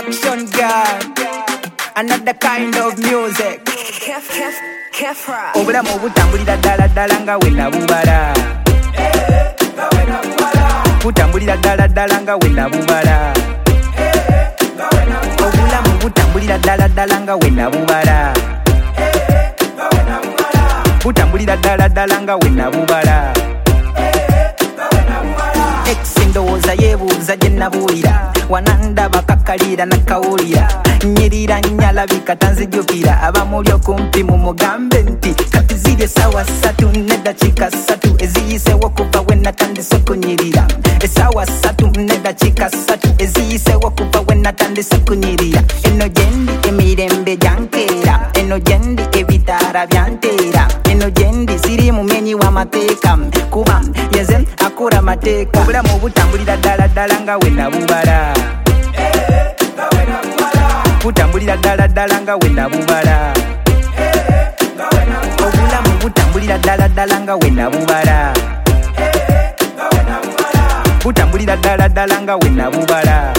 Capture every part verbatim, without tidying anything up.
Action girl, another kind of music. Kef, kef, kefra. Obulamu butambulira ddala ddala nga wena bubala. Butambulira ddala ddala nga wena bubala. Obulamu butambulira ddala ddala nga wena bubala. Butambulira ddala ddala nga wena bubala. Ekisindowooza yeebuuza gye nabuulira wananda bakakalira nakawulira nyirira nyalabika tanzijukira abamuli okumpi mu mugambe nti kati ziri essaawa ssatu n'eddakiika ssatu eziyiseewo kuva we natandise kunyirira essaawa ssatu n'eddakiika ssatu eziyiseewo kuva we natandise kunyirira eno gyendi emirembe gyankeera eno gyendi ebitaala byanteera eno gyendi siri mumenyi w'amateeka kuba yenze akura amateeka obulamu butambulira ddala ddala nga wena bubala. Butambulira ddala ddala nga wena bubala. Obulamu butambulira ddala ddala nga wena bubala. Butambulira ddala ddala nga wena bubala.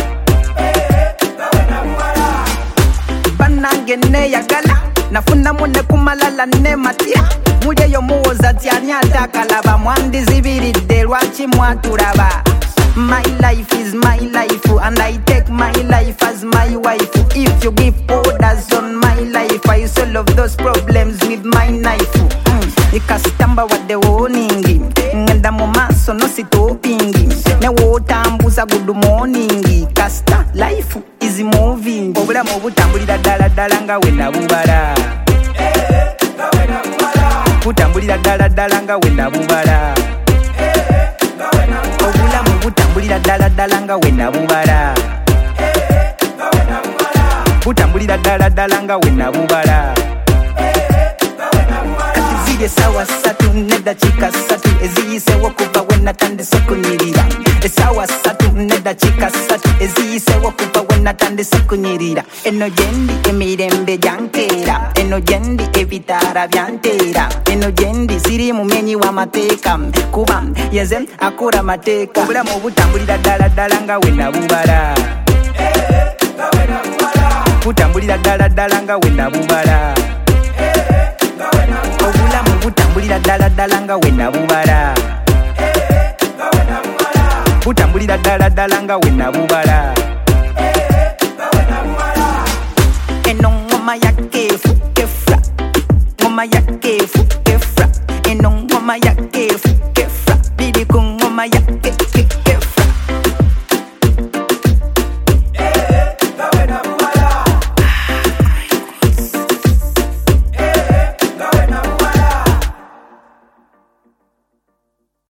Bannange neeyagala nafunamu ne kumalala ne matya muli eyo muwoza tyani atakalaba mwandizibiridde lwaki mwatulaba. My life is my life and I take my life as my wife. If you give orders on my life, I solve those problems with my knife. mm. Ikasitamba wadde warning ngenda mu maaso no stopping ne wotambuza good morning kasta life is moving. Obulamu butambulira ddala ddala nga wena bubala. Butambulira ddala ddala nga wena bubala. Obulamu butambulira ddala ddala nga wena bubala. Butambulira ddala ddala nga wena bubala. Kati ziri essaawa ssatu n'eddakiika ssatu eziyiseewo kuva we natandise kunyirira essaawa ssatu n'eddakiika ssatu eziyiseewo kuva we natandise kunyirira eno gyendi emirembe gyankeera eno gyendi ebitaala byanteera eno gyendi siri mumenyi w'amateeka kuba yenze akura amateeka obulamu butambulira ddala ddala nga wena bubala. Butambulira ddala ddala nga wena bubala. Obulamu butambulira ddala ddala nga wena bubala. Butambulira ddala ddala nga wena bubala. Eno ngoma ya kefu kefra, ngoma ya kefu kefra, eno ngoma ya kefu kefra, biri ku ngoma ya ke ke kefra.